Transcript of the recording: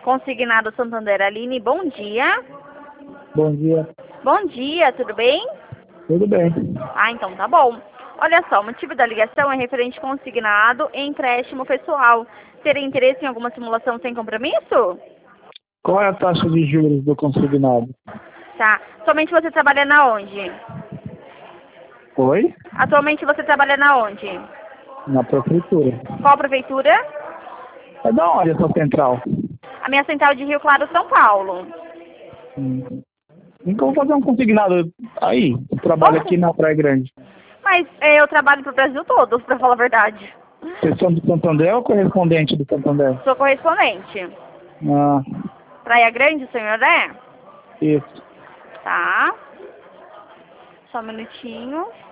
Consignado Santander. Aline, bom dia. Bom dia. Bom dia, tudo bem? Tudo bem. Ah, então tá bom. Olha só, o motivo da ligação é referente consignado e empréstimo pessoal. Teria interesse em alguma simulação sem compromisso? Qual é a taxa de juros do consignado? Tá. Atualmente você trabalha na onde? Oi? Atualmente você trabalha na onde? Na prefeitura. Qual prefeitura? É da onde essa central? A minha central de Rio Claro, São Paulo. Então vou fazer um consignado aí. Eu trabalho aqui na Praia Grande. Mas eu trabalho pro Brasil todo, pra falar a verdade. Vocês são do Santander ou correspondente do Santander? Sou correspondente. Ah, Praia Grande, senhor é? isso. Tá. Só um minutinho.